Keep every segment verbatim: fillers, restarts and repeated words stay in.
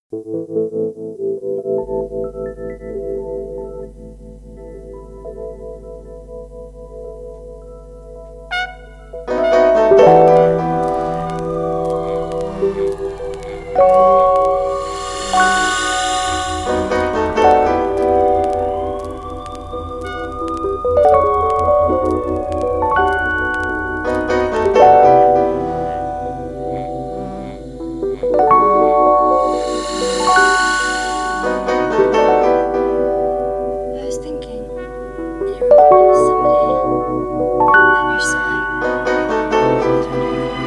I was thinking, you were born with somebody at your side. I was wondering if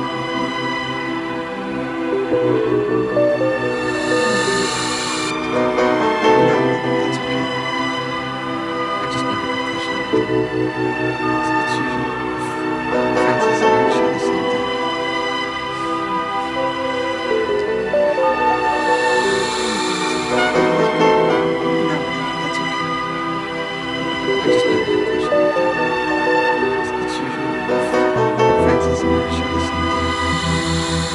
That's okay. I just never got closer to it. It's, it's usually Francis and I share the same thing. No, that's okay. I just never got closer to it. It's, it's usually Francis and I share the same thing.